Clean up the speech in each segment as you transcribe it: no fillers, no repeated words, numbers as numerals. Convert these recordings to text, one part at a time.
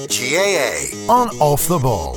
GAA on Off the Ball.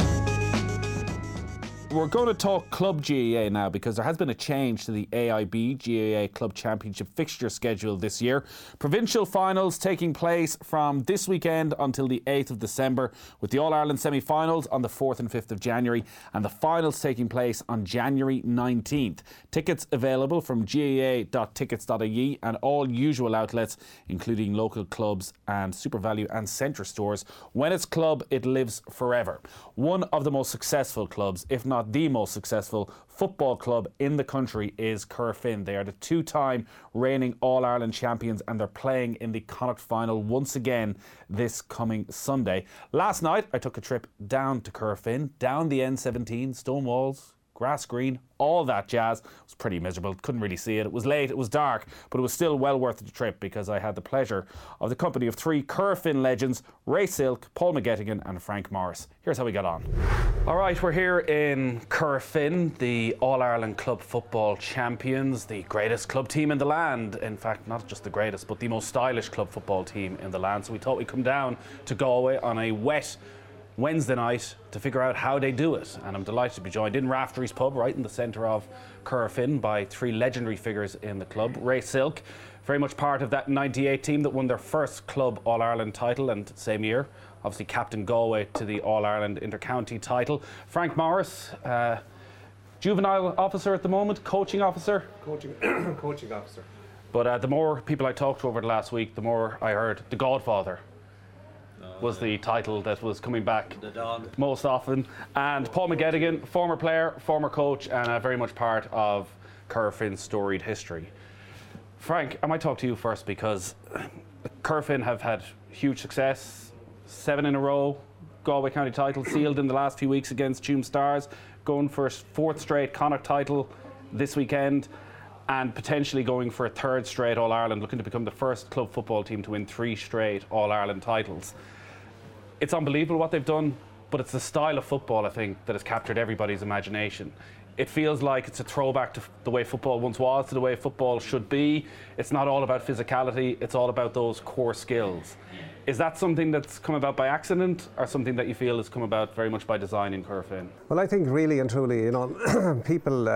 We're going to talk Club GAA now because there has been a change to the AIB GAA Club Championship fixture schedule this year. Provincial finals taking place from this weekend until the 8th of December, with the All-Ireland semi-finals on the 4th and 5th of January and the finals taking place on January 19th. Tickets available from gaa.tickets.ie and all usual outlets, including local clubs and SuperValu and Centre stores. When it's club, it lives forever. One of the most successful clubs, if not the most successful football club in the country, is Corofin. They are the two-time reigning All-Ireland champions and they're playing in the Connacht final once again this coming Sunday. Last night I took a trip down to Corofin, down the N17, stone walls, grass green, all that jazz. It was pretty miserable, couldn't really see it. It was late, it was dark, but it was still well worth the trip because I had the pleasure of the company of three Corofin legends, Ray Silk, Paul McGettigan and Frank Morris. Here's how we got on. All right, we're here in Corofin, the All-Ireland Club Football Champions, the greatest club team in the land. In fact, not just the greatest, but the most stylish club football team in the land. So we thought we'd come down to Galway on a wet Wednesday night to figure out how they do it, and I'm delighted to be joined in Raftery's pub right in the centre of Corofin by three legendary figures in the club. Ray Silk, very much part of that 98 team that won their first club All-Ireland title, and same year obviously captain Galway to the All-Ireland Inter-County title. Frank Morris, juvenile officer at the moment, coaching officer? Coaching officer. But the more people I talked to over the last week, the more I heard the Godfather was the title that was coming back most often. And Paul McGettigan, former player, former coach, and very much part of Corofin's storied history. Frank, I might talk to you first because Corofin have had huge success, 7 in a row, Galway County title sealed in the last few weeks against Tuam Stars, going for a 4th straight Connacht title this weekend, and potentially going for a 3rd straight All-Ireland, looking to become the first club football team to win 3 straight All-Ireland titles. It's unbelievable what they've done, but it's the style of football, I think, that has captured everybody's imagination. It feels like it's a throwback to the way football once was, to the way football should be. It's not all about physicality, it's all about those core skills. Is that something that's come about by accident, or something that you feel has come about very much by design in Corofin? Well, I think really and truly, people,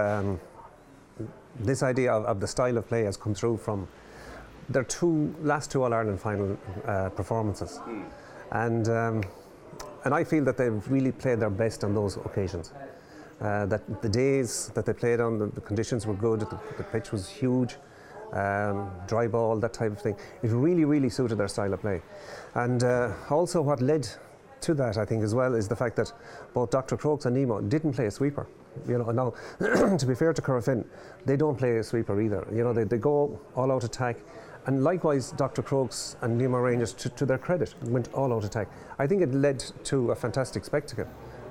this idea of the style of play has come through from their last two All-Ireland final performances. And I feel that they've really played their best on those occasions. That the days that they played on, the conditions were good, the pitch was huge, dry ball, that type of thing. It really, really suited their style of play. And also what led to that, I think, as well, is the fact that both Dr. Crokes and Nemo didn't play a sweeper. Now, to be fair to Corofin, they don't play a sweeper either. They go all-out attack. And likewise, Dr. Crokes and Nemo Rangers, to their credit, went all-out attack. I think it led to a fantastic spectacle.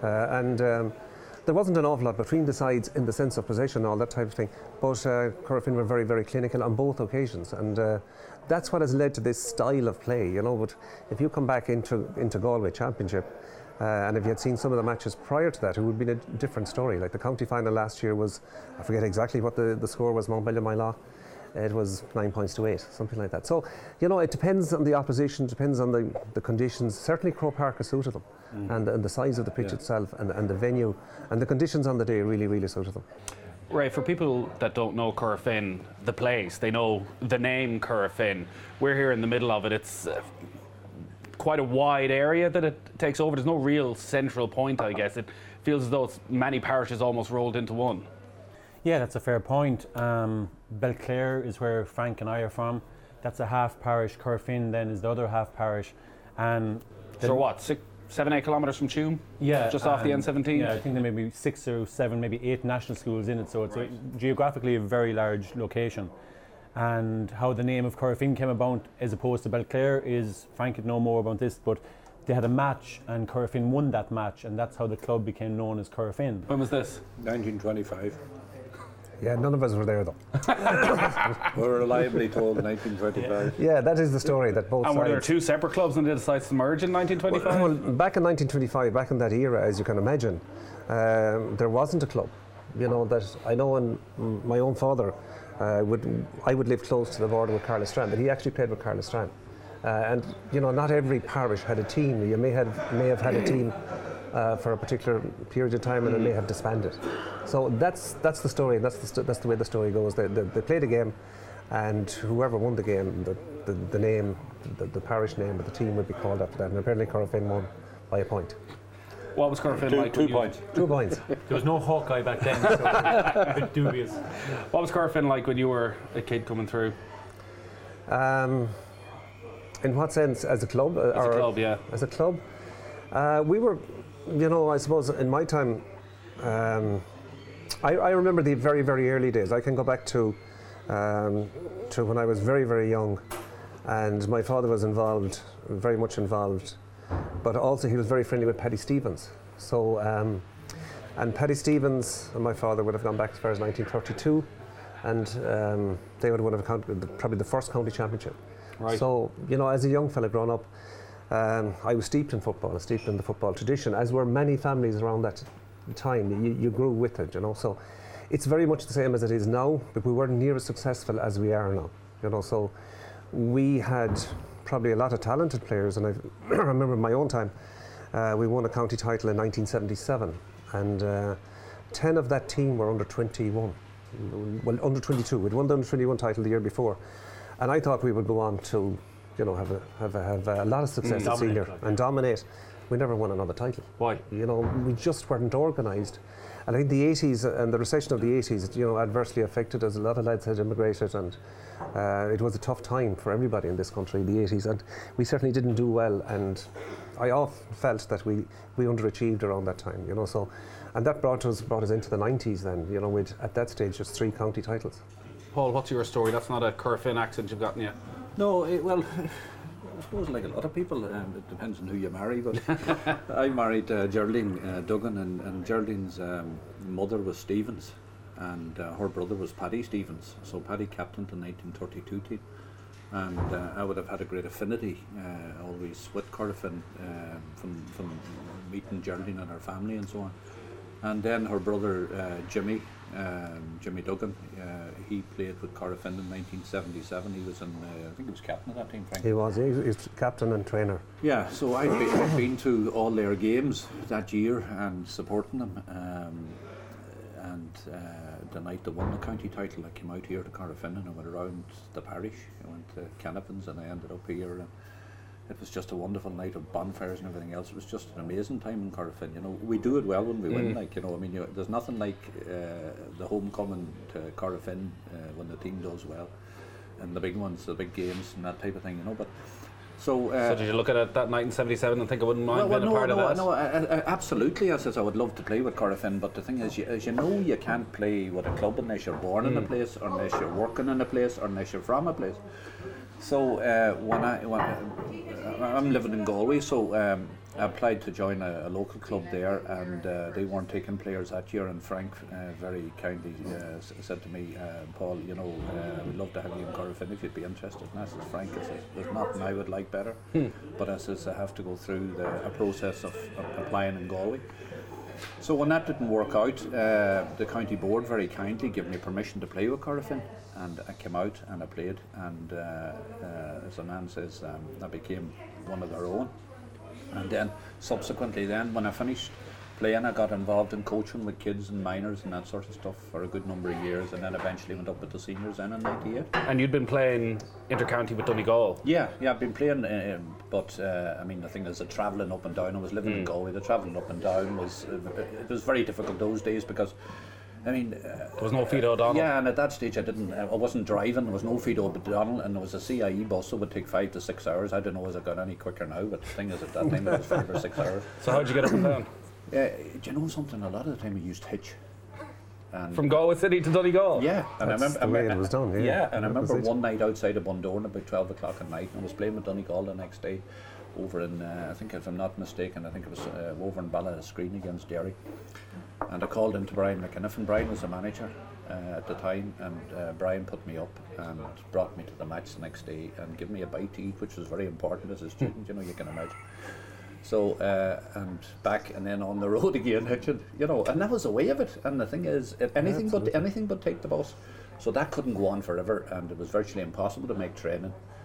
There wasn't an awful lot between the sides in the sense of possession, all that type of thing. But Corofin were very, very clinical on both occasions. And that's what has led to this style of play, But if you come back into Galway Championship, and if you had seen some of the matches prior to that, it would have been a different story. Like the county final last year was, I forget exactly what the score was, Montbellion-Mylaw. It was 9 points to 8, something like that. So, it depends on the opposition, depends on the conditions. Certainly Croke Park has suited them, and the size of the pitch itself, and the venue, and the conditions on the day really, really suited them. Ray, for people that don't know Corofin, the place, they know the name Corofin. We're here in the middle of it. It's quite a wide area that it takes over. There's no real central point, I guess. It feels as though it's many parishes almost rolled into one. Yeah, that's a fair point. Belclare is where Frank and I are from. That's a half parish. Corofin then is the other half parish. And so what, 7, 8 kilometres from Tuam? Yeah. Just off the N17? Yeah, I think there may be 6 or 7, maybe 8 national schools in it. So it's geographically a very large location. And how the name of Corofin came about as opposed to Belclare is, Frank would know more about this, but they had a match and Corofin won that match, and that's how the club became known as Corofin. When was this? 1925. Yeah, none of us were there though. We're reliably told 1925. Yeah, that is the story that both sides... And were there 2 separate clubs and they decided to merge in 1925? Well, back in 1925, back in that era, as you can imagine, there wasn't a club. That I know, and my own father I would live close to the border with Carlisstrand, but he actually played with Carlisstrand. And not every parish had a team. You may have had a team for a particular period of time, and it may have disbanded. So that's the story, and that's the way the story goes. They played a game, and whoever won the game, the name, the parish name of the team would be called after that. And apparently Corofin won by a point. What was Corofin like? 2 points. 2 points. There was no Hawkeye back then, so a bit dubious. What was Corofin like when you were a kid coming through? In what sense? As a club? As a club, yeah. As a club? We were, I suppose in my time, I remember the very, very early days. I can go back to when I was very, very young, and my father was involved, very much involved, but also he was very friendly with Paddy Stevens. So, and Paddy Stevens and my father would have gone back as far as 1932, and they would have probably the first county championship. Right. So, as a young fella growing up, I was steeped in football, steeped in the football tradition, as were many families around that time. You grew with it, So it's very much the same as it is now, but we weren't near as successful as we are now. So we had probably a lot of talented players, and I remember in my own time, we won a county title in 1977, and 10 of that team were under 21. Well, under 22. We'd won the under 21 title the year before, and I thought we would go on to have a lot of success at senior and dominate. We never won another title. Why? We just weren't organised. And I think the 80s and the recession of the 80s, adversely affected us. A lot of lads had immigrated, and it was a tough time for everybody in this country, the 80s, and we certainly didn't do well. And I often felt that we underachieved around that time, So, and that brought us into the 90s then, with at that stage just 3 county titles. Paul, what's your story? That's not a Corofin accent you've gotten yet. No, well, I suppose like a lot of people, it depends on who you marry, but I married Geraldine Duggan, and Geraldine's mother was Stevens, and her brother was Paddy Stevens. So Paddy captained the 1932 team, and I would have had a great affinity always with Corofin from meeting Geraldine and her family and so on. And then her brother Jimmy Duggan, he played with Corofin in 1977. He was I think he was captain of that team, Frank. He was captain and trainer. Yeah, so I'd been to all their games that year and supporting them. And the night they won the county title, I came out here to Corofin and I went around the parish. I went to Cannapins and I ended up here. And it was just a wonderful night of bonfires and everything else. It was just an amazing time in Corofin. We do it well when we win. There's nothing like the homecoming to Corofin when the team does well, and the big ones, the big games, and that type of thing. But so did you look at it that night in '77 and think I wouldn't mind being a part of that? No, absolutely. I says I would love to play with Corofin, but the thing is, as you can't play with a club unless you're born in a place, or unless you're working in a place, or unless you're from a place. So when I'm living in Galway, so I applied to join a local club there, and they weren't taking players that year. And Frank very kindly said to me, Paul, we'd love to have you in Corofin if you'd be interested. And I says, Frank, there's nothing I would like better, but I says I have to go through a process of applying in Galway. So when that didn't work out, the county board very kindly gave me permission to play with Corofin, and I came out and I played, and as a man says, I became one of their own. And then subsequently when I finished playing, I got involved in coaching with kids and minors and that sort of stuff for a good number of years, and then eventually went up with the seniors then in '98. And you'd been playing inter-county with Donegal? Yeah, I've been playing, but the thing is, the travelling up and down, I was living in Galway, the travelling up and down was very difficult those days, because there was no Fido O'Donnell. Yeah, and at that stage I wasn't driving, there was no Fido O'Donnell, and there was a CIE bus that would take 5 to 6 hours. I don't know as it got any quicker now, but the thing is, at that time it was 5 or 6 hours. So how'd you get up and down? Do you know something? A lot of the time we used hitch. And from Galway City to Donegal? Yeah, and that's the way it was done. Yeah, and I remember one night outside of Bundoran about 12 o'clock at night, and I was playing with Donegal the next day over in, I think if I'm not mistaken, I think it was over in Ballyscreen against Derry. And I called into Brian McInniff, and Brian was the manager at the time, and Brian put me up and brought me to the match the next day and gave me a bite to eat, which was very important as a student, you can imagine. So, and back and then on the road again, and that was the way of it. And the thing is, anything but take the bus. So that couldn't go on forever, and it was virtually impossible to make training.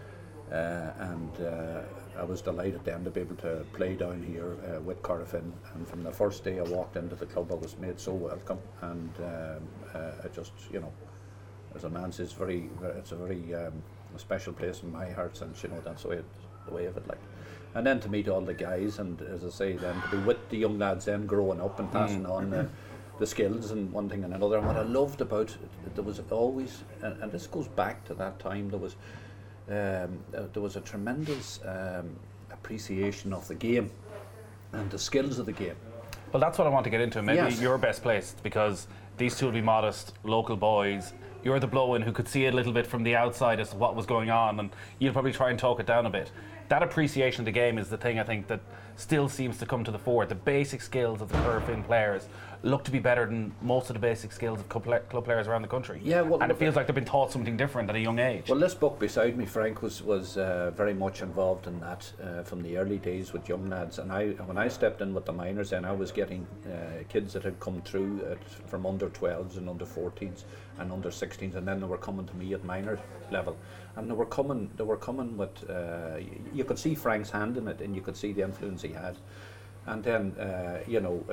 and I was delighted then to be able to play down here with Corofin, and from the first day I walked into the club I was made so welcome, and I just, you know, as a man says, it's a very special place in my heart, and you know, that's the way of it, like. And then to meet all the guys, and as I say, then to be with the young lads then growing up and passing on the skills and one thing and another. And what I loved about it, there was always, and this goes back to that time, there was a tremendous appreciation of the game and the skills of the game. Well, that's what I want to get into. Maybe Yes. you're best placed, because these two will be modest, local boys. You're the blow-in who could see a little bit from the outside as to what was going on, and you'll probably try and talk it down a bit. That appreciation of the game is the thing I think that still seems to come to the fore. The basic skills of the Corofin players look to be better than most of the basic skills of club players around the country. Yeah, well, and it feels like they've been taught something different at a young age. Well, this book beside me, Frank, was very much involved in that from the early days with young lads. And when I stepped in with the minors, then I was getting kids that had come through from under 12s and under 14s and under 16s, and then they were coming to me at minor level, and they were coming with you could see Frank's hand in it, and you could see the influence he had. And then you know,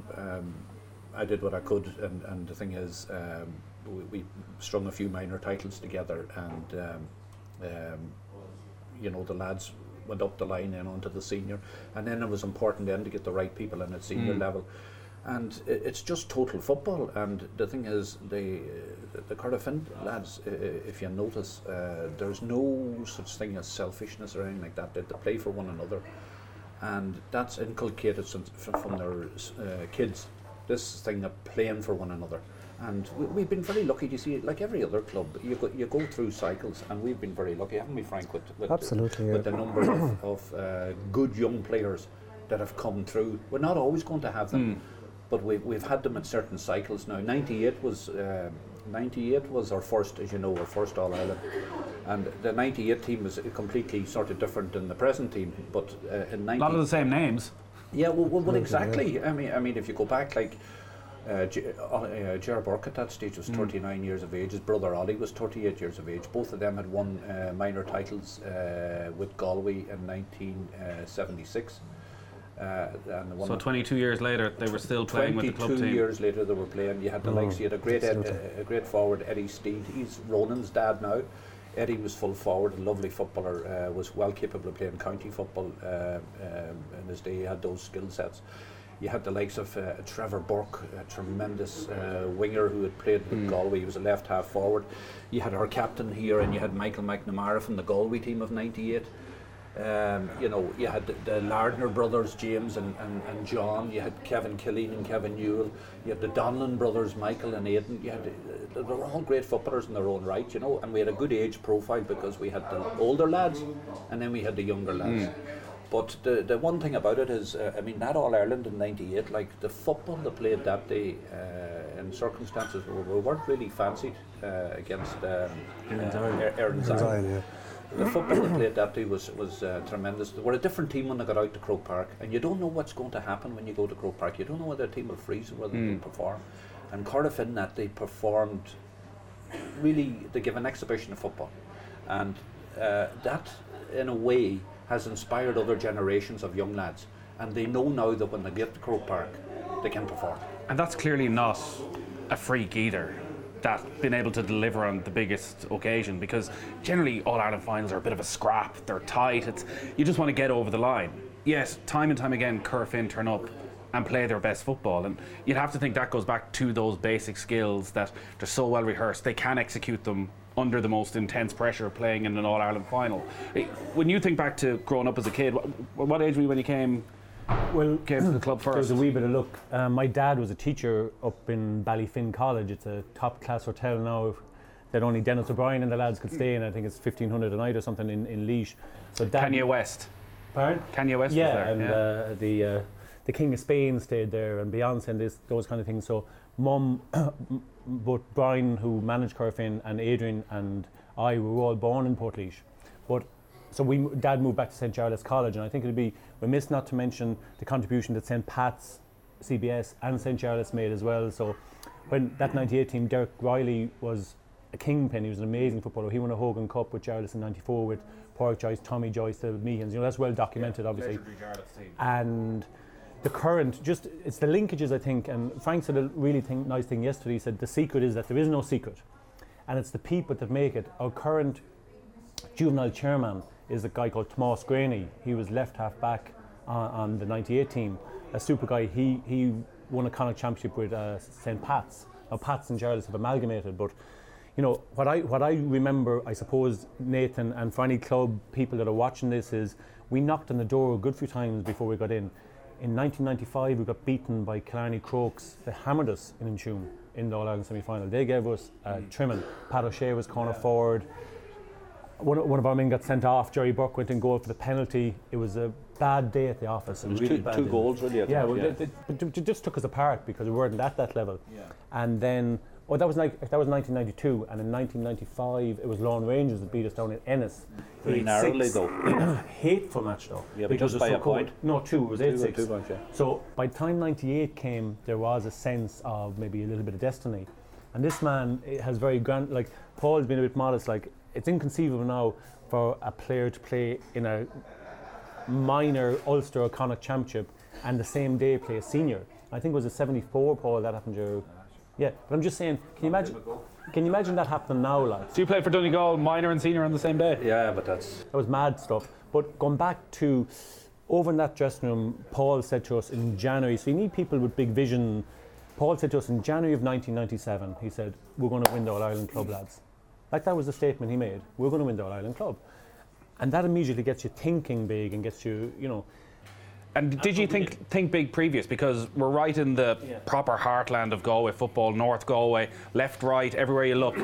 I did what I could, and the thing is, we strung a few minor titles together, and you know, the lads went up the line and onto the senior, and then it was important then to get the right people in at senior level. And it's just total football. And the thing is, the Corofin lads, if you notice, there's no such thing as selfishness or anything like that. They play for one another, and that's inculcated from their kids. This thing of playing for one another. And we've been very lucky. You see, like every other club, you go through cycles, and we've been very lucky, haven't we, Frank, with Absolutely, with the number of good young players that have come through. We're not always going to have them, but we've had them at certain cycles now. 98 was our first, as you know, our first All Ireland, and the 98 team was completely sort of different than the present team. But in 90, a lot of the same names. yeah, well, exactly. I mean, if you go back, like Ger Burke at that stage was 39 years of age. His brother Ollie was 38 years of age. Both of them had won minor titles with Galway in 1976. And the one So 22 years later, they were still playing with the club 22 team. years later, they were playing. You had the likes. You had a great forward, Eddie Steed. He's Ronan's dad now. Eddie was full forward, a lovely footballer, was well capable of playing county football in his day. He had those skill sets. You had the likes of Trevor Burke, a tremendous winger who had played with Galway. He was a left half forward. You had our captain here, and you had Michael McNamara from the Galway team of '98. You know, you had the Lardner brothers, James and John. You had Kevin Killeen and Kevin Newell. You had the Donlan brothers, Michael and Aidan. They were all great footballers in their own right, you know. And we had a good age profile because we had the older lads, and then we had the younger lads. But the one thing about it is, I mean, that All Ireland in '98, like the football they played that day, in circumstances we weren't really fancied against Erin's Isle. Yeah. The football they played that day was tremendous. They were a different team when they got out to Croke Park, and you don't know what's going to happen when you go to Croke Park. You don't know whether a team will freeze or whether they'll perform. And Corofin that they performed, really, they give an exhibition of football, and that in a way has inspired other generations of young lads, and they know now that when they get to Croke Park they can perform. And that's clearly not a freak either, that being able to deliver on the biggest occasion, because generally All Ireland finals are a bit of a scrap, they're tight, you just want to get over the line. Yes, time and time again Corofin turn up and play their best football, and you'd have to think that goes back to those basic skills that they're so well rehearsed, they can execute them under the most intense pressure of playing in an All Ireland final. When you think back to growing up as a kid, what age were you when you came to the club first? There's a wee bit of luck. My dad was a teacher up in Ballyfin College. It's a top class hotel now that only Dennis O'Brien and the lads could stay in. I think it's 1,500 a night or something in Laois. So Kanye West. Pardon? Kanye West yeah, was there. And the King of Spain stayed there, and Beyonce and those kind of things. So Mum, both Brian, who managed Corofin, and Adrian and I were all born in Portlaoise. But so Dad moved back to St. Charles College, and I think it'd be remiss not to mention the contribution that St. Pat's, CBS and St. Charles made as well. So when that 98 team, Derek Riley was a kingpin. He was an amazing footballer. He won a Hogan Cup with Charles in '94 with Pork Joyce, Tommy Joyce, the Meehans. That's well documented, obviously. And the current, it's the linkages, I think. And Frank said a really nice thing yesterday. He said the secret is that there is no secret, and it's the people that make it. Our current juvenile chairman is a guy called Tomas Graney. He was left half back on the 98 team, a super guy. He won a Connacht championship with St. Pat's. Now Pat's and Jarlath have amalgamated, but what I remember, I suppose, Nathan, and for any club people that are watching this, is we knocked on the door a good few times before we got in. In 1995 we got beaten by Killarney Crokes. They hammered us in Inchune in the All-Ireland semi-final. They gave us trimming. Pat O'Shea was corner forward. One of our men got sent off. Jerry Burke went in goal for the penalty. It was a bad day at the office. It was really two goals really. They just took us apart because we weren't at that level. Yeah. And then, that was 1992, and in 1995 it was Lawn Rangers that beat us down in Ennis. Pretty narrowly though. Hateful match though. Yeah, but just by a point. No, 2. It was 8-6. 2 points, yeah. So by the time 98 came, there was a sense of maybe a little bit of destiny. And this man has very grand. Like Paul's been a bit modest. Like, it's inconceivable now for a player to play in a minor Ulster or Connacht championship and the same day play a senior. I think it was a 74, Paul, that happened to. Yeah, but I'm just saying, can you imagine that happening now, lads? So you played for Donegal, minor and senior on the same day? Yeah, but that was mad stuff. But going back to, over in that dressing room, Paul said to us in January, so you need people with big vision. Paul said to us in January of 1997, he said, we're going to win the All-Ireland Club, lads. Like, that was the statement he made. We're going to win the All-Ireland Club. And that immediately gets you thinking big and gets you, And did you think big previous? Because we're right in the proper heartland of Galway football, North Galway, left, right, everywhere you look.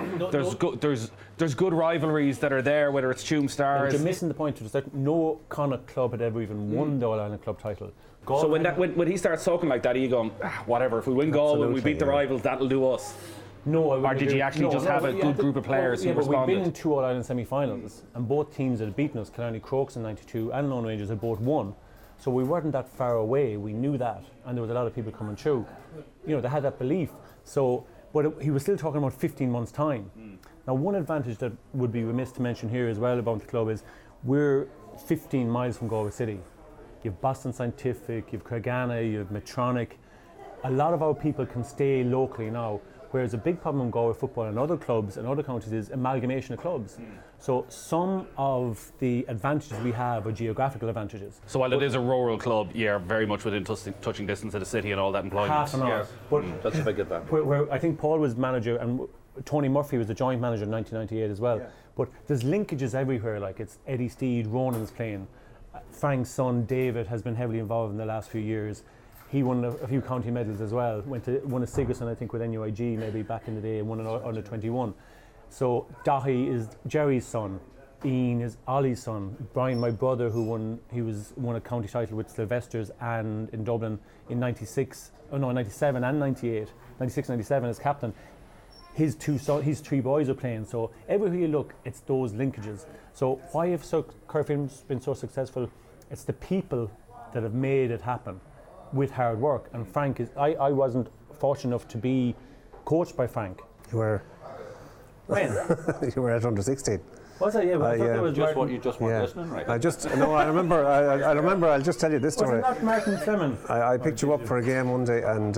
There's good rivalries that are there, whether it's Tuam Stars. You're missing the point. That no Connacht club had ever even won the All-Ireland Club title. So when he starts talking like that, are you going, whatever, if we win Galway and we beat the rivals, that'll do us? No, or did you actually have a good group of players who responded? We've been in 2 All-Ireland semi-finals, and both teams that had beaten us, Killarney Crokes in 92 and Lone Rangers, had both won. So we weren't that far away. We knew that, and there was a lot of people coming through. They had that belief. So, but he was still talking about 15 months' time. Now, one advantage that would be remiss to mention here as well about the club is we're 15 miles from Galway City. You have Boston Scientific, you have Craigana, you have Medtronic. A lot of our people can stay locally now. Whereas a big problem in Galway football and other clubs and other counties is amalgamation of clubs. So some of the advantages we have are geographical advantages. So while it is a rural club, you're very much within touching distance of the city and all that employment. Half an hour. Yeah. But that's a big advantage. Where I think Paul was manager and Tony Murphy was the joint manager in 1998 as well. Yeah. But there's linkages everywhere, like it's Eddie Steed, Ronan's playing. Frank's son David has been heavily involved in the last few years. He won a few county medals as well. Won a Sigerson, I think, with NUIG maybe back in the day, and won an under 21. So Dahi is Jerry's son. Ian is Ollie's son. Brian, my brother, who won a county title with Sylvester's and in Dublin in 97 and 98, 96, 97 as captain. His 3 boys are playing. So everywhere you look, it's those linkages. So why have Corofin been so successful? It's the people that have made it happen with hard work. And Frank is, I wasn't fortunate enough to be coached by Frank. You were. When? You were at under 16. Was I? Yeah, but I thought that was just what you just weren't listening, right? I remember. I'll just tell you this story. Was it not Martin Fleming? I picked you up for a game one day, and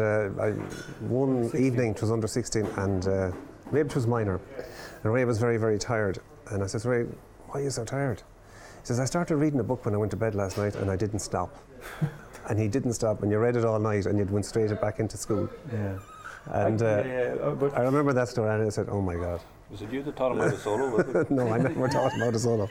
one evening it was under 16, and maybe it was minor, and Ray was very, very tired. And I said, Ray, why are you so tired? He says, I started reading a book when I went to bed last night, and I didn't stop. And he didn't stop, and you read it all night, and you went straight back into school. Yeah. And I remember that story, and I said, "Oh my God." Was it you that taught him how to solo? No, I never taught him how to solo.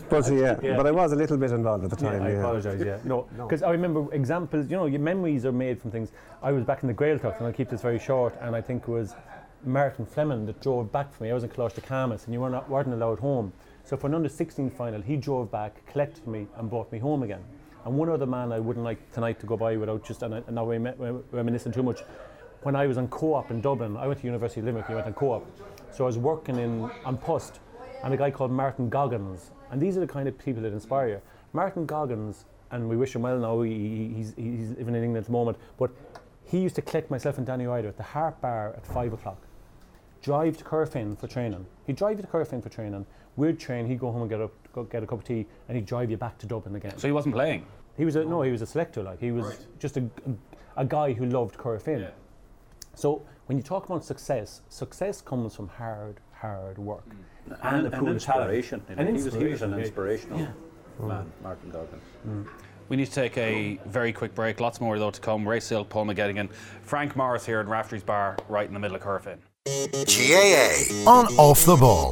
But I was a little bit involved at the time. I apologise. Yeah, no, because I remember examples. Your memories are made from things. I was back in the Gaeltacht, and I'll keep this very short. And I think it was Martin Fleming that drove back for me. I was in Coláiste-Camas, and you weren't allowed home. So for an under 16 final, he drove back, collected me, and brought me home again. And one other man I wouldn't like tonight to go by without just, and now we're reminiscing too much. When I was on Co-op in Dublin, I went to University of Limerick, I went on Co-op. So I was working on Pust, and a guy called Martin Goggins. And these are the kind of people that inspire you. Martin Goggins, and we wish him well now, he's living in England at the moment, but he used to collect myself and Danny Ryder at the Harp Bar at 5 o'clock. drive to Corofin for training. He'd drive you to Corofin for training. We'd train. He'd go home and get a cup of tea, and he'd drive you back to Dublin again. So he wasn't playing? He was a selector. Like, he was just a guy who loved Corofin. Yeah. So when you talk about success comes from hard work and inspiration. He was an inspirational man, Martin Goggins. We need to take a very quick break. Lots more though to come. Ray Silk, Paul McGettigan, Frank Morris here in Raftery's Bar, right in the middle of Corofin. GAA on Off the Ball.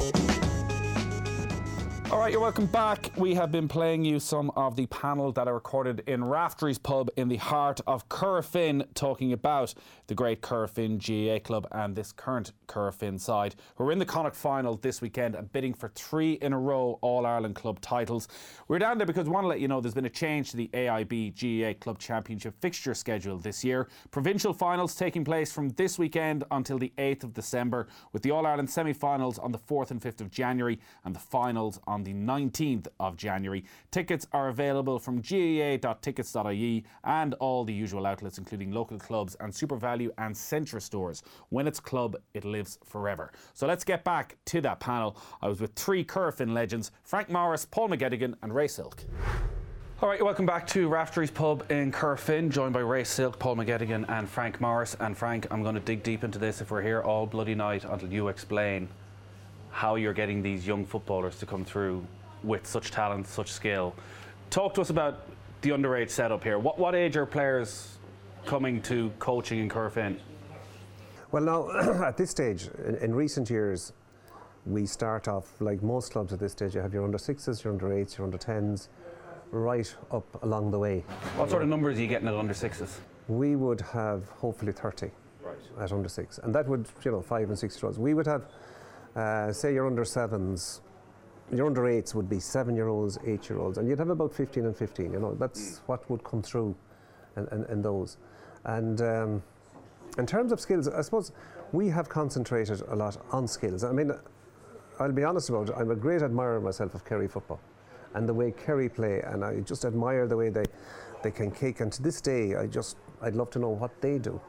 All right, you're welcome back. We have been playing you some of the panel that are recorded in Raftery's pub in the heart of Corofin, talking about the great Corofin GAA club and this current Corofin side. We're in the Connacht final this weekend and bidding for 3 in a row All-Ireland club titles. We're down there because we want to let you know there's been a change to the AIB GAA Club Championship fixture schedule this year. Provincial finals taking place from this weekend until the 8th of December, with the All-Ireland semi-finals on the 4th and 5th of January and the finals on the 19th of January. Tickets are available from gaa.tickets.ie and all the usual outlets, including local clubs and SuperValu and Centra stores. When it's club, it lives forever. So let's get back to that panel. I was with 3 Corofin legends: Frank Morris, Paul McGettigan and Ray Silk. All right, welcome back to Raftery's pub in Corofin, joined by Ray Silk, Paul McGettigan and Frank Morris. And Frank, I'm going to dig deep into this if we're here all bloody night until you explain how you're getting these young footballers to come through with such talent, such skill. Talk to us about the underage setup here. What age are players coming to coaching in Corofin? Well, now, at this stage, in recent years, we start off, like most clubs at this stage, you have your under 6s, your under 8s, your under 10s, right up along the way. What sort of numbers are you getting at under 6s? We would have hopefully 30 at under 6, and that would, 5 and 6 year olds. We would have, say, your under 7s, your under 8s would be 7-year-olds, 8-year-olds, and you'd have about 15 and 15. That's what would come through in those. And in terms of skills, I suppose we have concentrated a lot on skills. I mean, I'll be honest about it, I'm a great admirer myself of Kerry football and the way Kerry play, and I just admire the way they can kick. And to this day, I'd love to know what they do.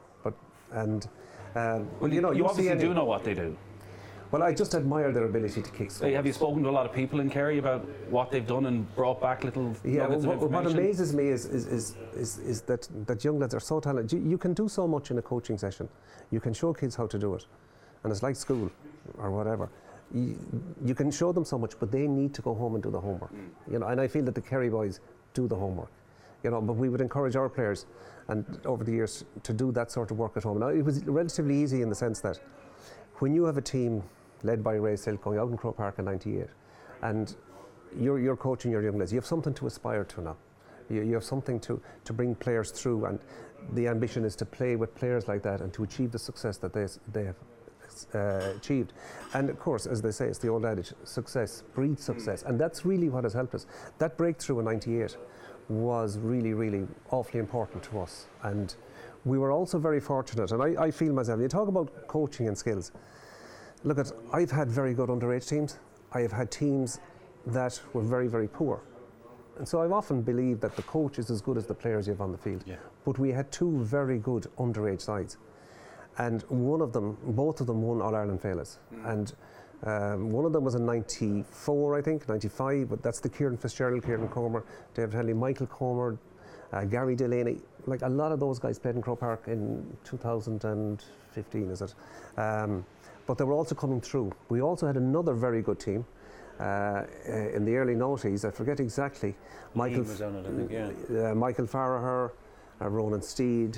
Well, you obviously do know what they do. Well, I just admire their ability to kick. Have you spoken to a lot of people in Kerry about what they've done and brought back little nuggets of information? What amazes me is that young lads are so talented. You can do so much in a coaching session. You can show kids how to do it, and it's like school or whatever. You can show them so much, but they need to go home and do the homework. And I feel that the Kerry boys do the homework. But we would encourage our players, and over the years, to do that sort of work at home. Now, it was relatively easy in the sense that when you have a team led by Ray Silk going out in Croke Park in '98, and you're coaching your young lads, you have something to aspire to now. You have something to bring players through, and the ambition is to play with players like that and to achieve the success that they have achieved. And of course, as they say, it's the old adage, success breeds success, and that's really what has helped us. That breakthrough in '98 was really, really awfully important to us, and we were also very fortunate. And I feel myself, you talk about coaching and skills. Look, I've had very good underage teams. I have had teams that were very, very poor. And so I've often believed that the coach is as good as the players you have on the field. Yeah. But we had 2 very good underage sides. And both of them won All-Ireland Féiles. And one of them was in '94, I think, '95, but that's the Kieran Fitzgerald, Kieran Comer, David Henley, Michael Comer, Gary Delaney. Like, a lot of those guys played in Croke Park in 2015, is it? But they were also coming through. We also had another very good team in the early '90s. I forget exactly. Michael was on it, I think, Michael Farraher, Ronan Steed.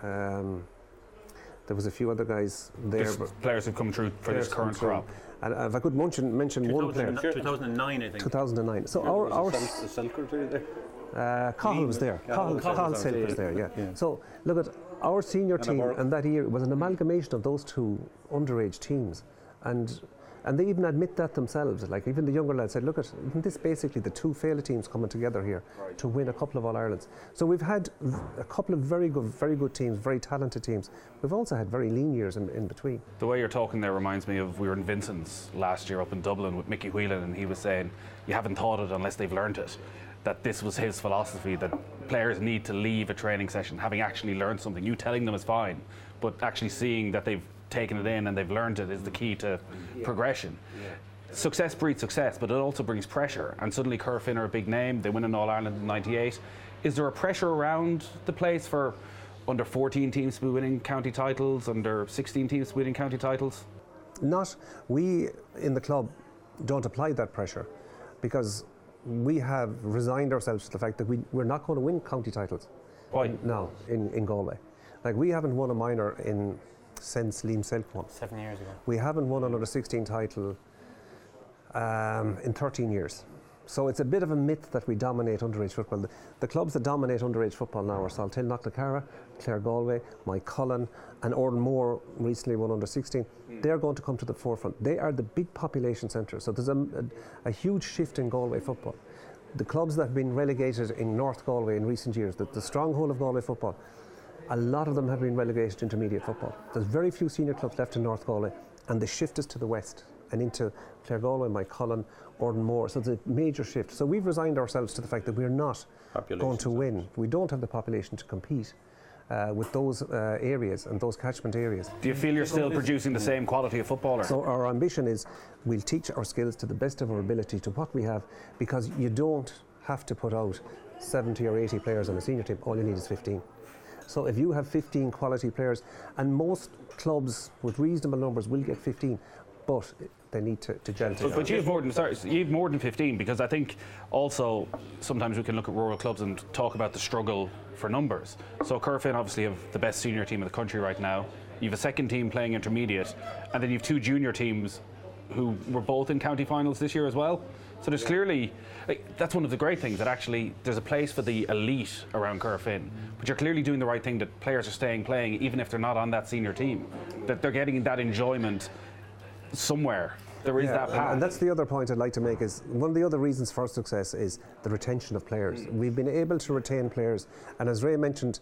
There was a few other guys there. Players who've come through for this current crop. And if I could mention one player. 2009, I think. 2009. So our Silker there. Cahill was there. Cahill Silk was there, yeah. So look at our senior team, and that year was an amalgamation of those 2 underage teams, and they even admit that themselves. Like, even the younger lads said, look at, isn't this basically the 2 Féile teams coming together here to win a couple of All-Irelands? So we've had a couple of very good teams, very talented teams. We've also had very lean years in between. The way you're talking there reminds me of, we were in Vincent's last year up in Dublin with Mickey Whelan, and he was saying, you haven't taught it unless they've learned it. That this was his philosophy, that players need to leave a training session having actually learned something. You telling them is fine, but actually seeing that they've taken it in and they've learned it is the key to progression. Success breeds success, but it also brings pressure. And suddenly Corofin are a big name. They win an All-Ireland in '98. Is there a pressure around the place for under 14 teams to be winning county titles, under 16 teams to be winning county titles? We in the club don't apply that pressure because we have resigned ourselves to the fact that we're not going to win county titles. Why? Now in Galway. Like, we haven't won a minor since Liam Selk won. 7 years ago. We haven't won another 16 title in 13 years. So it's a bit of a myth that we dominate underage football. The clubs that dominate underage football now are Salthill, Knocknacarra, Clare Galway, Mike Cullen, and Orden Moore recently won under 16. They're going to come to the forefront. They are the big population centres. So there's a huge shift in Galway football. The clubs that have been relegated in North Galway in recent years, the stronghold of Galway football, a lot of them have been relegated to intermediate football. There's very few senior clubs left in North Galway, and the shift is to the west and into Clare Galway, Mike Cullen, Orden Moore. So it's a major shift. So we've resigned ourselves to the fact that we're not going to win. We don't have the population to compete with those areas and those catchment areas. Do you feel you're still producing the same quality of footballer? So our ambition is we'll teach our skills to the best of our ability to what we have, because you don't have to put out 70 or 80 players on a senior team. All you need is 15. So if you have 15 quality players, and most clubs with reasonable numbers will get 15, but they need to gel together. But you've more than 15, because I think also sometimes we can look at rural clubs and talk about the struggle for numbers. So Corofin obviously have the best senior team in the country right now. You have a second team playing intermediate, and then you have two junior teams who were both in county finals this year as well. So there's clearly, that's one of the great things, that actually there's a place for the elite around Corofin, but you're clearly doing the right thing, that players are staying playing even if they're not on that senior team, that they're getting that enjoyment somewhere. There is that path. And that's the other point I'd like to make, is one of the other reasons for success is the retention of players. We've been able to retain players, and as Ray mentioned,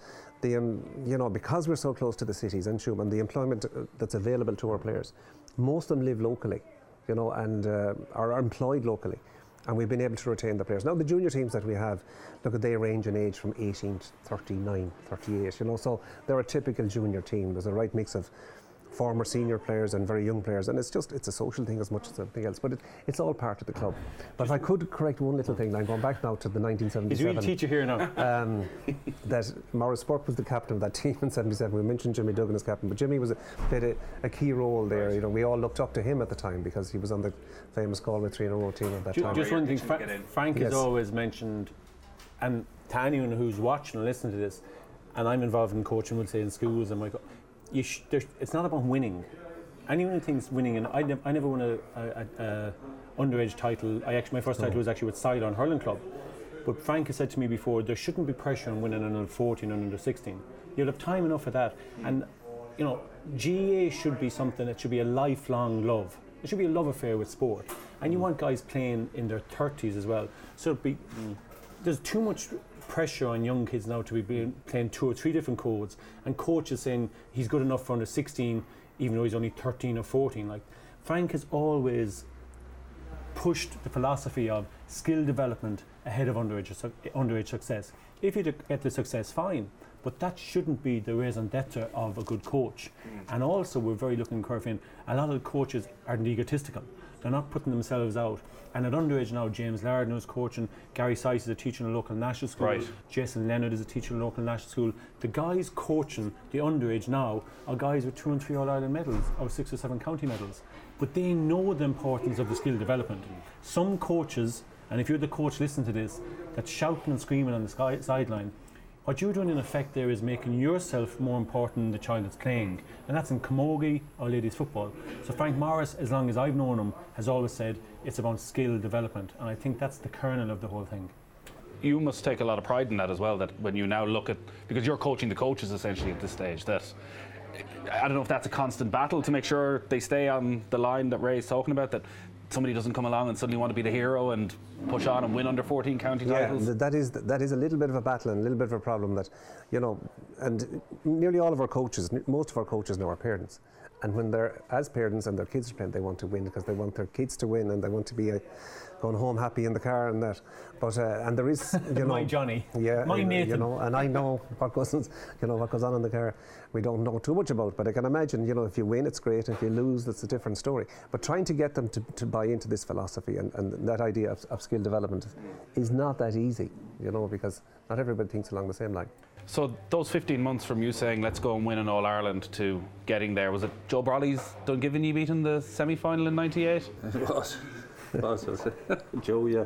because we're so close to the cities and the employment that's available to our players, most of them live locally, and are employed locally, and we've been able to retain the players. Now the junior teams that we have, they range in age from 18 to 39, 38, so they're a typical junior team. There's a right mix of former senior players and very young players, and it's a social thing as much as anything else, but it's all part of the club. But if I could correct one little thing, I'm going back now to the 1977. He's really teacher here now. That Maurice Burke was the captain of that team in '77. We mentioned Jimmy Duggan as captain, but Jimmy played a key role there. We all looked up to him at the time because he was on the famous Galway 3-in-a-row team at that time. Just one thing, Frank has always mentioned, and to anyone who's watching and listening to this, and I'm involved in coaching, would say in schools, and it's not about winning. Anyone who thinks winning, and I never won a underage title. My first title was actually with Sidon Hurling Club. But Frank has said to me before, there shouldn't be pressure on winning an under 14 and under 16. You'll have time enough for that. And GAA should be something that should be a lifelong love. It should be a love affair with sport. And you want guys playing in their 30s as well. So there's too much pressure on young kids now to be playing 2 or 3 different codes, and coaches saying he's good enough for under 16 even though he's only 13 or 14. Like, Frank has always pushed the philosophy of skill development ahead of underage success. If you get the success, fine, but that shouldn't be the raison d'etre of a good coach. And also, we're very looking in Corofin, a lot of the coaches are egotistical. They're not putting themselves out. And at underage now, James Lardner is coaching, Gary Sice is a teacher in a local national school, right. Jason Leonard is a teacher in a local national school. The guys coaching the underage now are guys with 2 and 3 All-Ireland medals or 6 or 7 county medals. But they know the importance of the skill development. Some coaches, and if you're the coach listening to this, that's shouting and screaming on the sideline, what you're doing in effect there is making yourself more important than the child that's playing. And that's in camogie or ladies football. So Frank Morris, as long as I've known him, has always said it's about skill development. And I think that's the kernel of the whole thing. You must take a lot of pride in that as well, that when you now look at, because you're coaching the coaches essentially at this stage, that I don't know if that's a constant battle to make sure they stay on the line that Ray's talking about, that somebody doesn't come along and suddenly want to be the hero and push on and win under 14 county titles? Yeah, that is a little bit of a battle and a little bit of a problem that, and nearly all of our coaches, most of our coaches now are parents. And when they're as parents and their kids are playing, they want to win because they want their kids to win and they want to be going home happy in the car and that. But and there is, my Johnny, yeah, my Nathan, and I know what goes on in the car. We don't know too much about, but I can imagine, if you win, it's great. If you lose, that's a different story. But trying to get them to buy into this philosophy and that idea of skill development is not that easy, because not everybody thinks along the same line. So those 15 months from you saying let's go and win an All-Ireland to getting there, was it Joe Brawley's Dungiven beat in the semi-final in 98? It was. Joe, yeah.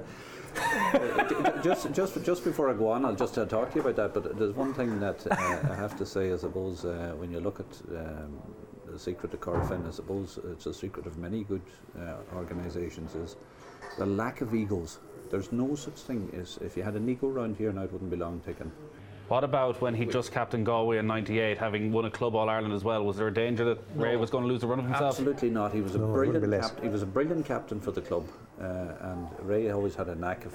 Just before I go on, I'll just talk to you about that, but there's one thing that I have to say, I suppose, when you look at the secret of Corofin, I suppose it's a secret of many good organisations, is the lack of egos. There's no such thing as, if you had an ego round here now, it wouldn't be long taken. What about when he just captained Galway in 98, having won a Club All-Ireland as well? Was there a danger that Ray was going to lose the run of himself? Absolutely not. He was he was a brilliant captain for the club, and Ray always had a knack of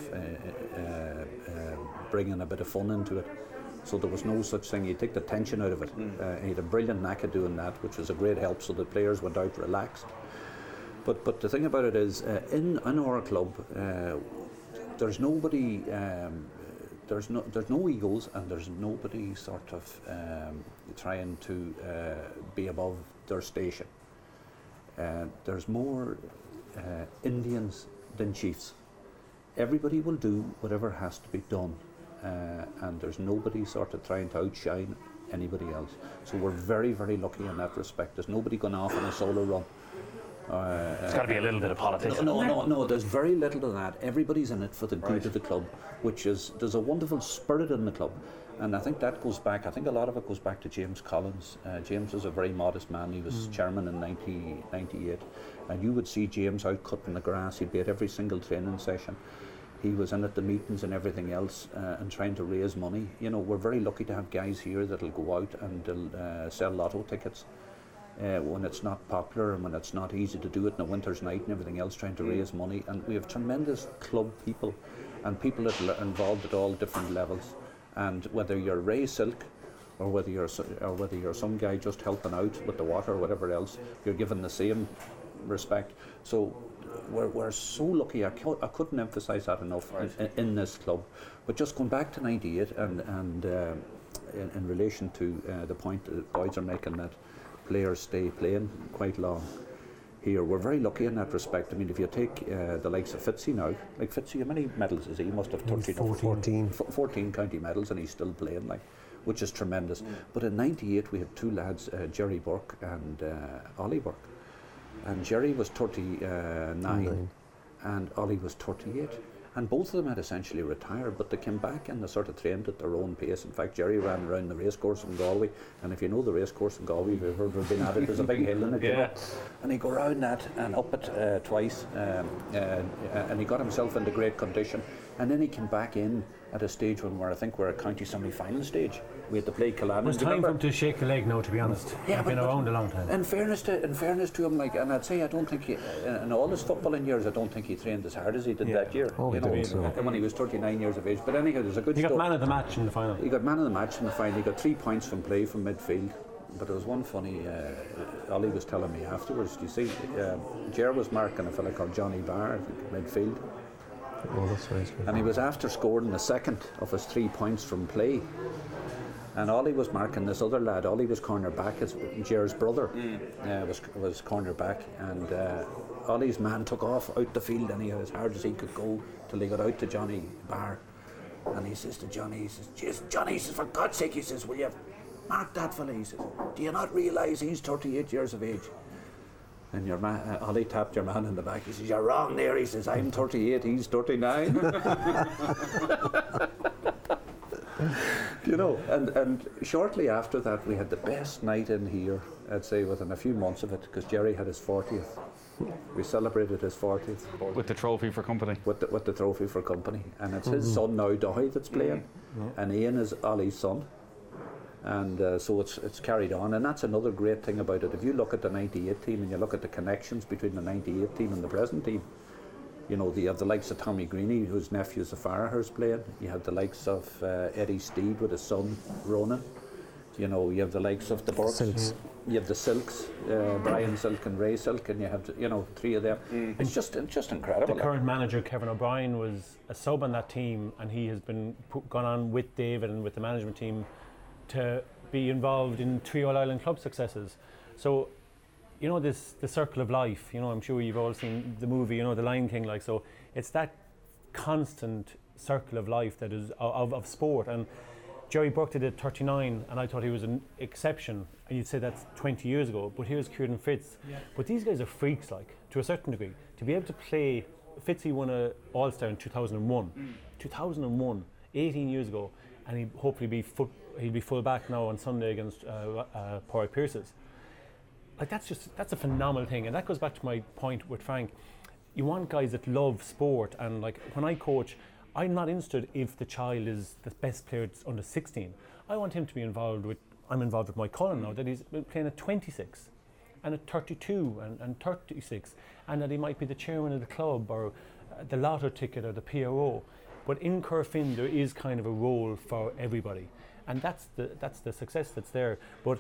bringing a bit of fun into it. So there was no such thing. He'd take the tension out of it. He had a brilliant knack of doing that, which was a great help, so the players went out relaxed. But the thing about it is, in our club, there's nobody. There's no egos, and there's nobody sort of trying to be above their station. There's more Indians than chiefs. Everybody will do whatever has to be done, and there's nobody sort of trying to outshine anybody else. So we're very, very lucky in that respect. There's nobody going off on a solo run. It's got to be a little bit of politics. No, there's very little of that. Everybody's in it for the good of the club, there's a wonderful spirit in the club. And I think that goes back, I think a lot of it goes back to James Collins. James was a very modest man. He was chairman in 1998. And you would see James out cutting the grass. He'd be at every single training session. He was in at the meetings and everything else and trying to raise money. We're very lucky to have guys here that'll go out and they'll sell lotto tickets. When it's not popular and when it's not easy to do it in a winter's night and everything else, trying to raise money. And we have tremendous club people and people that are involved at all different levels. And whether you're Ray Silk or whether you're some guy just helping out with the water or whatever else, you're given the same respect. So we're so lucky. I couldn't emphasise that enough in this club. But just going back to 98 and in relation to the point that the boys are making, that players stay playing quite long here. We're very lucky in that respect. I mean, if you take the likes of Fitzy now, like Fitzy, how many medals is he? He must have 14 county medals, and he's still playing, which is tremendous. But in 98 we had two lads, Jerry Burke and Ollie Burke. And Jerry was 39 and Ollie was 38. And both of them had essentially retired, but they came back and they sort of trained at their own pace. In fact, Jerry ran around the racecourse in Galway, and if you know the racecourse in Galway, if you've ever been at it, there's a big hill in it, and he'd go around that and up it twice, and he got himself into great condition. And then he came back in at a stage when I think we're at county semi-final stage. We had to play Killarney. It's time for him to shake the leg now, to be honest. Yeah, I've been around a long time. In fairness to him, and I'd say I don't think in all his footballing years, I don't think he trained as hard as he did that year. When he was 39 years of age. But anyhow, there's a good. He got man of the match in the final. He got man of the match in the final. He got 3 points from play from midfield. But there was one funny. Ollie was telling me afterwards. You see, Ger was marking a fella called Johnny Barr at midfield. Oh, that's right. And he was after scoring the second of his 3 points from play. And Ollie was marking this other lad. Ollie was corner back. Ger's brother was corner back, and Ollie's man took off out the field anyhow as hard as he could go till he got out to Johnny Barr. And he says to Johnny, he says, "Jeez, Johnny," he says, "for God's sake," he says, "will you mark that fella?" He says, "Do you not realise he's 38 years of age?" And your man, Ollie tapped your man in the back. He says, "You're wrong there." He says, "I'm 38, he's 39. You know, and shortly after that, we had the best night in here, I'd say, within a few months of it, because Jerry had his 40th. We celebrated his 40th. With the trophy for company. With the trophy for company. And it's his son now, Dohy, that's playing. And Ian is Ollie's son. And so it's carried on. And that's another great thing about it. If you look at the 98 team and you look at the connections between the 98 team and the present team, You know, you have the likes of Tommy Greeny, whose nephew's a Farahers playing. You have the likes of Eddie Steed with his son, Ronan. You know, you have the likes of the Burks. Silks. You have the Silks, Brian Silk and Ray Silk, and you have, three of them. It's just incredible. The current manager, Kevin O'Brien, was a sub on that team, and he has been gone on with David and with the management team to be involved in 3 All-Ireland club successes. So, the circle of life, I'm sure you've all seen the movie, The Lion King, so it's that constant circle of life that is of sport. And Jerry Burke did it 39, and I thought he was an exception, and you'd say that's 20 years ago, but here's Kieran Fitz. But these guys are freaks, to a certain degree. To be able to play, Fitzy won an All-Star in 2001. 2001, 18 years ago, and he'd hopefully be full back now on Sunday against Pádraig Pearses. That's a phenomenal thing, and that goes back to my point with Frank. You want guys that love sport, and when I coach, I'm not interested if the child is the best player under 16. I want him to be involved with. I'm involved with Mike Cullen now, that he's playing at 26 and at 32 and 36, and that he might be the chairman of the club or the lotto ticket or the PRO. But in Corofin there is kind of a role for everybody, and that's the success that's there. But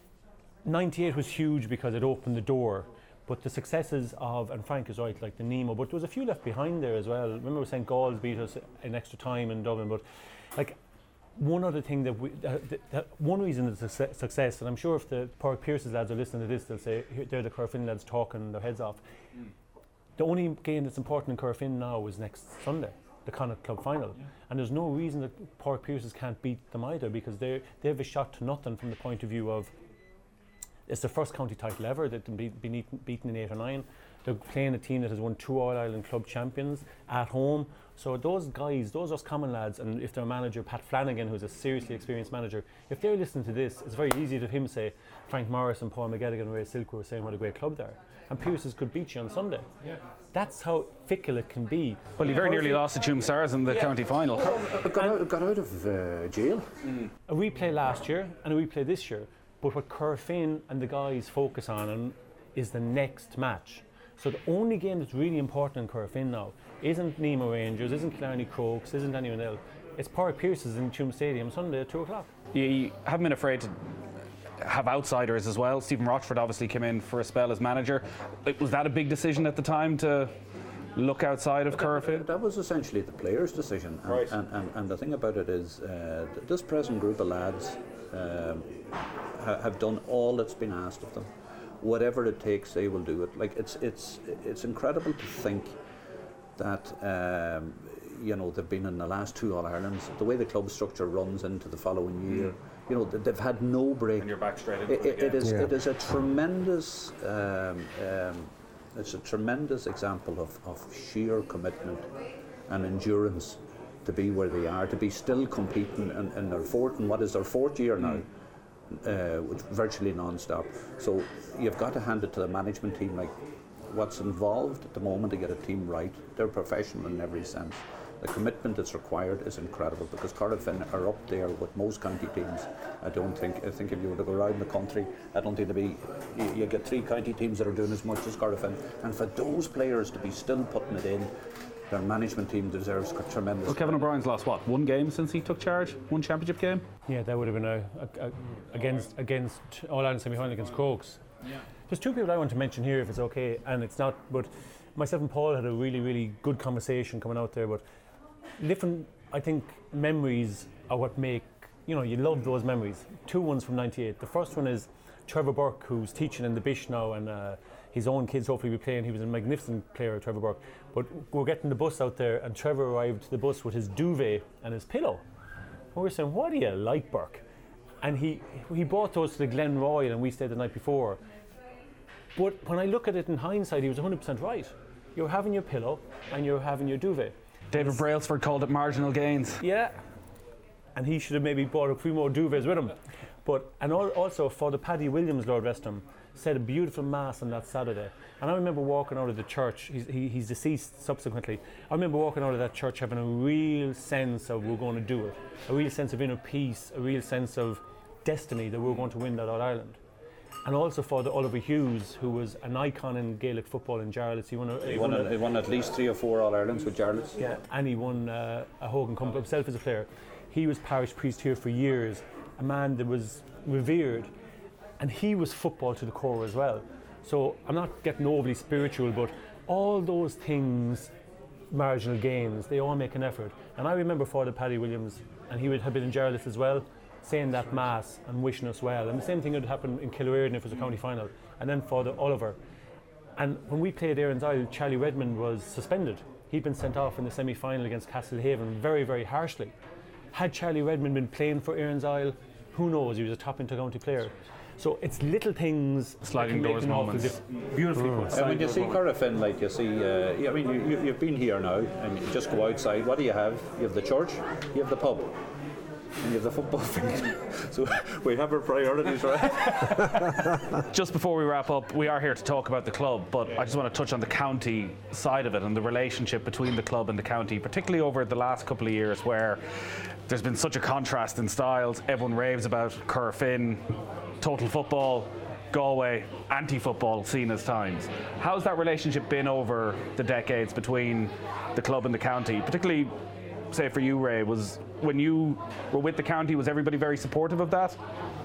98 was huge because it opened the door. But the successes of, and Frank is right, like the Nemo, but there was a few left behind there as well. Remember St. Gall's beat us in extra time in Dublin, but one other thing that one reason it's a success, and I'm sure if the Pádraig Pearses lads are listening to this, they'll say, they're the Corofin lads talking their heads off. The only game that's important in Corofin now is next Sunday, the Connacht Club final. And there's no reason that Pádraig Pearses can't beat them either, because they have a shot to nothing from the point of view of it's the first county title ever. They've been beaten in 8 or 9. They're playing a team that has won 2 All-Ireland club champions at home. So those guys, those Roscommon lads, and if their manager, Pat Flanagan, who's a seriously experienced manager, if they're listening to this, it's very easy to him say, Frank Morris and Paul McGettigan and Ray Silk were saying what a great club they are. And Pearses could beat you on Sunday. That's how fickle it can be. Well, he very nearly lost to Tuam Stars in the county final. Got out of jail. A replay last year and a replay this year. But what Corofin and the guys focus on is the next match. So the only game that's really important in Corofin now isn't Nemo Rangers, isn't Killarney Crokes, isn't anyone else. It's Pádraig Pearses in Tuam Stadium Sunday at 2 o'clock. You haven't been afraid to have outsiders as well. Stephen Rochford obviously came in for a spell as manager. Was that a big decision at the time to look outside of Corofin? That was essentially the players' decision. Right. And the thing about it is this present group of lads have done all that's been asked of them. Whatever it takes, they will do it. It's incredible to think that they've been in the last 2 All-Irelands. The way the club structure runs into the following year, they've had no break. And you're back straight into it It is a tremendous. It's a tremendous example of sheer commitment and endurance to be where they are, to be still competing in their fourth year now. Virtually non-stop. So you've got to hand it to the management team. What's involved at the moment to get a team right, they're professional in every sense. The commitment that's required is incredible, because Corofin are up there with most county teams. I think if you were to go around the country, I don't think you get 3 county teams that are doing as much as Corofin. And for those players to be still putting it in, their management team deserves tremendous. Well, Kevin O'Brien's lost 1 game since he took charge, 1 championship game. Yeah, that would have been against All-Ireland semi-final against Crokes. There's 2 people I want to mention here, if it's okay, and it's not. But myself and Paul had a really, really good conversation coming out there. But different, I think, memories are what make you love those memories. 2 ones from '98. The first one is Trevor Burke, who's teaching in the Bish now, and his own kids hopefully be playing. He was a magnificent player, Trevor Burke. But we're getting the bus out there, and Trevor arrived to the bus with his duvet and his pillow. And we're saying, what do you like, Burke? And he brought those to the Glen Royal, and we stayed the night before. But when I look at it in hindsight, he was 100% right. You're having your pillow and you're having your duvet. David Brailsford called it marginal gains. Yeah. And he should have maybe bought a few more duvets with him. And also for the Paddy Williams, Lord rest him, said a beautiful mass on that Saturday. And I remember walking out of the church, he's deceased subsequently. I remember walking out of that church having a real sense of we're going to do it, a real sense of inner peace, a real sense of destiny that we're going to win that All-Ireland. and also for the Oliver Hughes, who was an icon in Gaelic football in Jarlath. He won at least 3 or 4 All-Irelands with Jarlath. Yeah, and he won a Hogan Cup himself as a player. He was parish priest here for years, a man that was revered, and he was football to the core as well. So I'm not getting overly spiritual, but all those things, marginal gains, they all make an effort. And I remember Father Paddy Williams, and he would have been in Jarlath as well, saying that mass and wishing us well. And the same thing would happen in Killearden if it was a county final. And then Father Oliver. And when we played Erin's Isle, Charlie Redmond was suspended. He'd been sent off in the semi-final against Castlehaven very, very harshly. Had Charlie Redmond been playing for Erin's Isle, who knows, he was a top inter-county player. So it's little things, sliding doors moments. Beautifully put. And when you see Corofin, like you see, I mean, you've been here now, and you just go outside. What do you have? You have the church, you have the pub, and you have the football field. So we have our priorities, right? Just before we wrap up, we are here to talk about the club, but I just want to touch on the county side of it and the relationship between the club and the county, particularly over the last couple of years where there's been such a contrast in styles. Everyone raves about Corofin, total football, Galway, anti-football seen as times. How's that relationship been over the decades between the club and the county? Particularly, say for you, Ray, was when you were with the county, was everybody very supportive of that?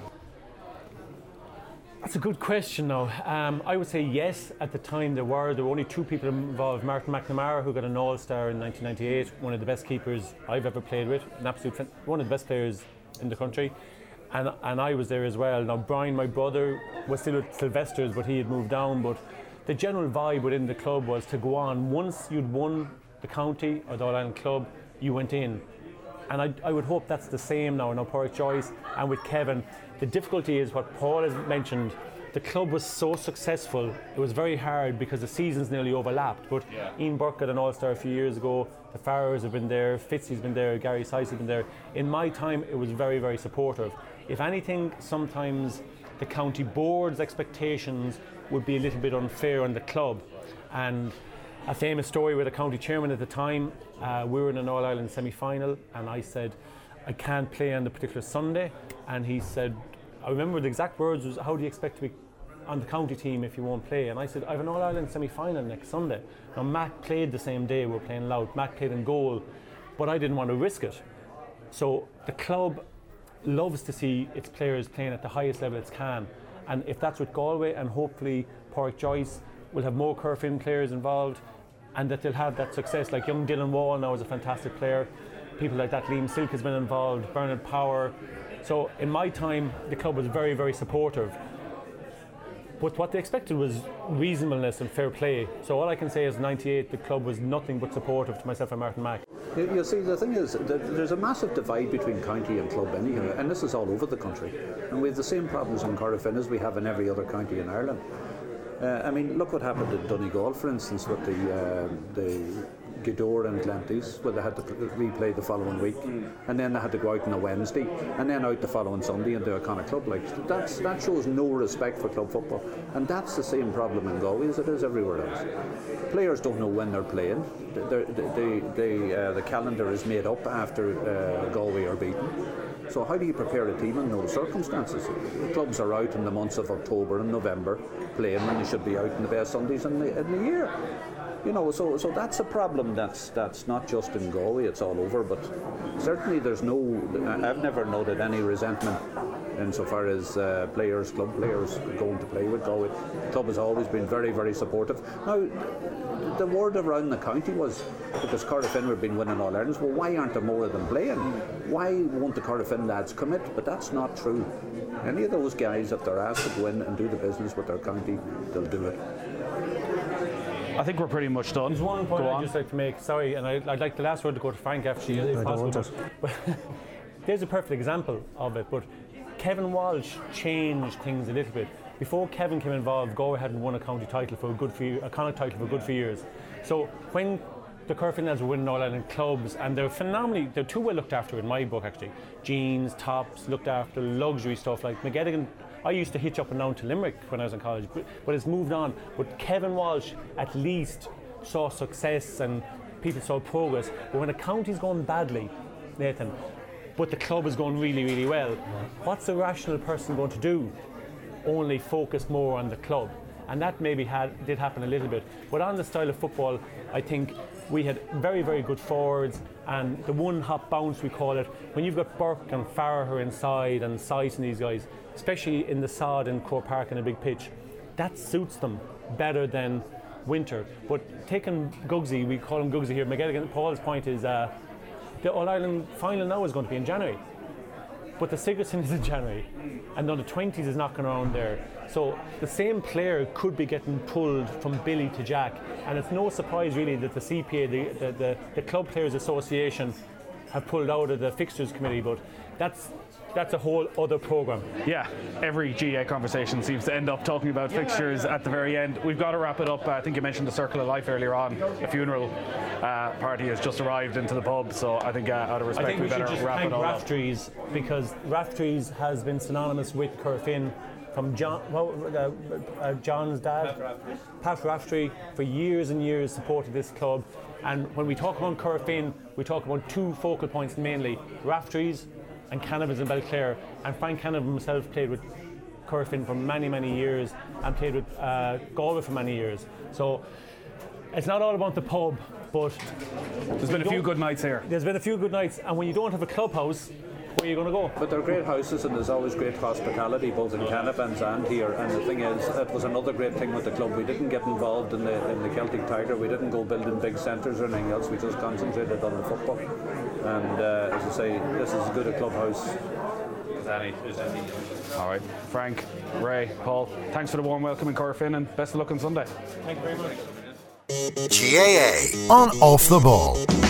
That's a good question now. I would say yes. At the time there were only 2 people involved. Martin McNamara, who got an All-Star in 1998, one of the best keepers I've ever played with, one of the best players in the country. And I was there as well. Now Brian, my brother, was still at Sylvester's, but he had moved down. But the general vibe within the club was to go on. Once you'd won the county or the All-Ireland club, you went in. And I would hope that's the same now Pádraig Joyce and with Kevin. The difficulty is what Paul has mentioned. The club was so successful, it was very hard because the seasons nearly overlapped. But Ian Burke got an All-Star a few years ago. The Farrers have been there, Fitzy's been there, Gary Sice has been there. In my time, it was very, very supportive. If anything, sometimes the county board's expectations would be a little bit unfair on the club. And a famous story with a county chairman at the time, we were in an All-Ireland semi-final, and I said, I can't play on the particular Sunday. And he said, I remember the exact words was, how do you expect to be on the county team if you won't play? And I said, I have an All-Ireland semi-final next Sunday. Now Matt played the same day, we were playing Louth. Matt played in goal, but I didn't want to risk it. So the club loves to see its players playing at the highest level it can. And if that's with Galway, and hopefully Pádraig Joyce will have more Corofin players involved, and that they'll have that success. Like young Dylan Wall now is a fantastic player. People like that, Liam Silk has been involved, Bernard Power. So in my time, the club was very, very supportive. But what they expected was reasonableness and fair play. So all I can say is 98, the club was nothing but supportive to myself and Martin Mack. You see, the thing is, there's a massive divide between county and club anyhow, and this is all over the country. And we have the same problems in Corofin as we have in every other county in Ireland. I mean, look what happened in Donegal, for instance, with the Gweedore and Glenties, where they had to replay the following week, and then they had to go out on a Wednesday, and then out the following Sunday and do a kind of club. Like that shows no respect for club football, and that's the same problem in Galway as it is everywhere else. Players don't know when they're playing. The calendar is made up after Galway are beaten. So how do you prepare a team in those circumstances? The clubs are out in the months of October and November playing when they should be out in the best Sundays in the year. You know, so that's a problem that's not just in Galway, it's all over, but certainly I've never noted any resentment insofar as club players going to play with Galway. The club has always been very, very supportive. Now, the word around the county was, because Corofin have been winning All Irelands, well, why aren't there more of them playing? Why won't the Corofin lads commit? But that's not true. Any of those guys, if they're asked to go in and do the business with their county, they'll do it. I think we're pretty much done. There's one point I'd just like to make, sorry, and I'd like the last word to go to Frank actually, if possible. But there's a perfect example of it, but Kevin Walsh changed things a little bit. Before Kevin came involved, Galway hadn't won a county title for a Connacht title for a good few years. So when the Corofin lads were winning All-Ireland clubs, and they're too well looked after in my book actually. Jeans, tops, looked after, luxury stuff like McGettigan. I used to hitch up and down to Limerick when I was in college, but it's moved on. But Kevin Walsh at least saw success and people saw progress. But when a county's going badly, Nathan, but the club is going really, really well, what's a rational person going to do? only focused more on the club. And that maybe did happen a little bit. But on the style of football, I think we had very, very good forwards, and the one-hop bounce, we call it, when you've got Burke and Farragher inside and Sice and these guys, especially in the sod in Croke Park in a big pitch, that suits them better than Winter. But taking Gugsy, we call him Gugsy here, McGilligan, Paul's point is the All-Ireland final now is going to be in January. But the Sigerson is in January, and then the 20s is knocking around there. So the same player could be getting pulled from Billy to Jack, and it's no surprise really that the CPA, the Club Players Association, have pulled out of the fixtures committee. But that's a whole other programme. Yeah, every GA conversation seems to end up talking about fixtures at the very end. We've got to wrap it up. I think you mentioned the Circle of Life earlier on. A funeral party has just arrived into the pub, so I think out of respect we better wrap it all up. Raftery's, because Raftery's has been synonymous with Corofin from John's dad, Pat Raftery, for years and years supported this club. And when we talk about Corofin, we talk about two focal points mainly, Raftery's and Canavan's in Belclare. And Frank Canavan himself played with Corofin for many, many years and played with Galway for many years. So it's not all about the pub, but there's been a few good nights here. There's been a few good nights, and when you don't have a clubhouse, where are you going to go? But they're great houses, and there's always great hospitality both in Canavan's and here. And the thing is, it was another great thing with the club. We didn't get involved in the Celtic Tiger. We didn't go building big centres or anything else. We just concentrated on the football. And as I say, this is as good a clubhouse as any. All right, Frank, Ray, Paul, thanks for the warm welcome in Corofin, and best of luck on Sunday. Thank you very much. GAA on Off the Ball.